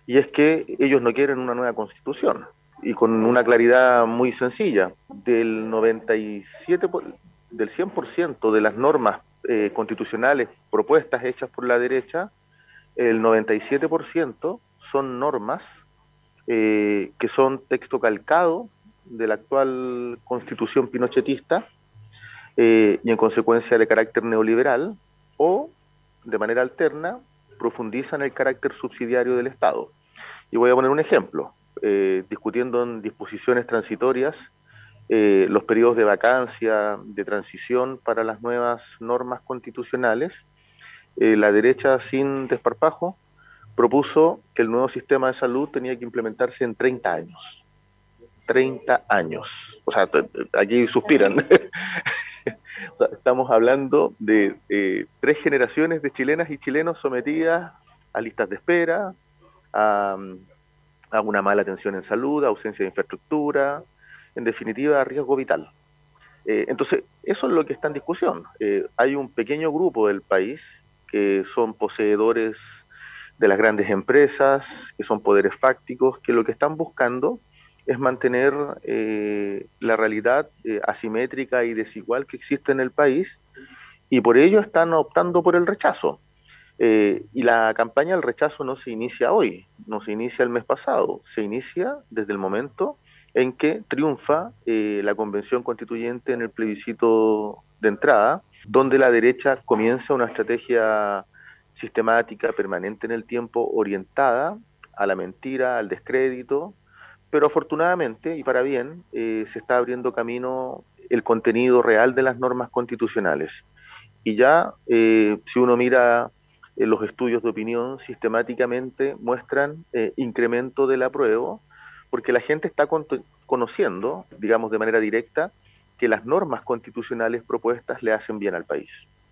y es que ellos no quieren una nueva constitución, y con una claridad muy sencilla, del 97, del 100% de las normas constitucionales propuestas hechas por la derecha, el 97% son normas que son texto calcado de la actual constitución pinochetista y en consecuencia de carácter neoliberal, o de manera alterna profundizan el carácter subsidiario del Estado. Y voy a poner un ejemplo, discutiendo en disposiciones transitorias los periodos de vacancia, de transición para las nuevas normas constitucionales. La derecha, sin desparpajo, propuso que el nuevo sistema de salud tenía que implementarse en 30 años. 30 años. O sea, aquí suspiran. O sea, estamos hablando de 3 generaciones de chilenas y chilenos sometidas a listas de espera, a, a una mala atención en salud, a ausencia de infraestructura, en definitiva, a riesgo vital. Entonces, eso es lo que está en discusión. Hay un pequeño grupo del país que son poseedores de las grandes empresas, que son poderes fácticos, que lo que están buscando es mantener la realidad asimétrica y desigual que existe en el país, y por ello están optando por el rechazo. Y la campaña del rechazo no se inicia hoy, no se inicia el mes pasado, se inicia desde el momento en que triunfa la convención constituyente en el plebiscito de entrada, donde la derecha comienza una estrategia sistemática, permanente en el tiempo, orientada a la mentira, al descrédito, pero afortunadamente y para bien se está abriendo camino el contenido real de las normas constitucionales. Y ya, si uno mira los estudios de opinión, sistemáticamente muestran incremento del apruebo, porque la gente está conociendo, digamos de manera directa, que las normas constitucionales propuestas le hacen bien al país.